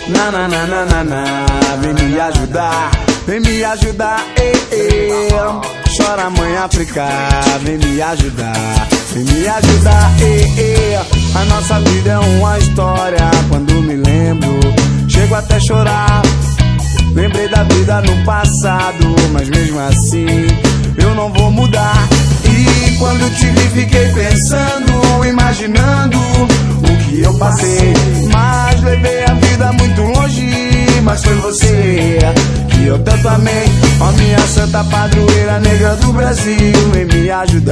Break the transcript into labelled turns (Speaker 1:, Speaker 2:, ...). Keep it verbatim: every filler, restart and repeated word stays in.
Speaker 1: Na na na na na na, vem me ajudar, vem me ajudar, ei, ei. Chora mãe África, vem me ajudar, vem me ajudar, ei, ei. A nossa vida é uma história, quando me lembro, chego até chorar. Lembrei da vida no passado, mas mesmo assim eu não vou mudar. E quando te vi fiquei pensando, imaginando o que eu passei. Mas levei a vida muito longe, mas foi você que eu tanto amei. Ó minha santa padroeira negra do Brasil, vem me ajudar.